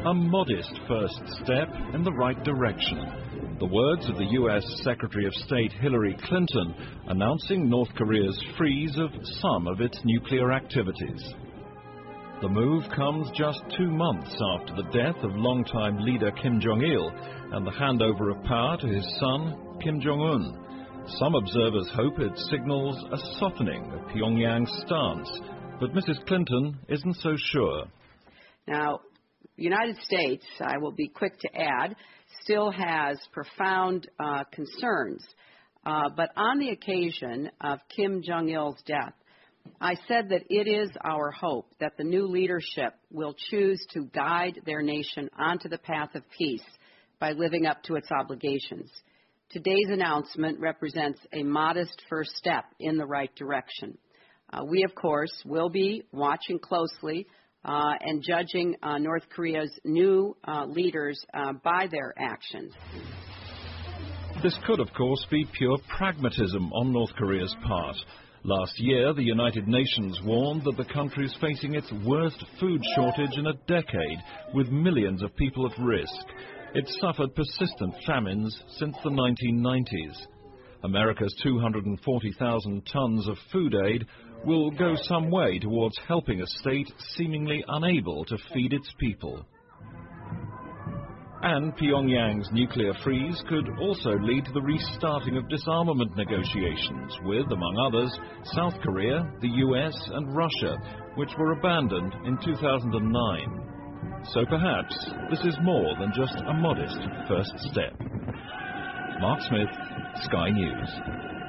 A modest first step in the right direction. The words of the U.S. Secretary of State Hillary Clinton announcing North Korea's freeze of some of its nuclear activities. The move comes just 2 months after the death of longtime leader Kim Jong-il and the handover of power to his son, Kim Jong-un. Some observers hope it signals a softening of Pyongyang's stance, but Mrs. Clinton isn't so sure. Now, the United States, I will be quick to add, still has profound concerns. But on the occasion of Kim Jong-il's death, I said that it is our hope that the new leadership will choose to guide their nation onto the path of peace by living up to its obligations. Today's announcement represents a modest first step in the right direction. We, of course, will be watching closely and judging North Korea's new leaders by their actions. This could, of course, be pure pragmatism on North Korea's part. Last year, the United Nations warned that the country is facing its worst food shortage in a decade, with millions of people at risk. It suffered persistent famines since the 1990s. America's 240,000 tons of food aid will go some way towards helping a state seemingly unable to feed its people. And Pyongyang's nuclear freeze could also lead to the restarting of disarmament negotiations with, among others, South Korea, the US and Russia, which were abandoned in 2009. So perhaps this is more than just a modest first step. Mark Smith, Sky News.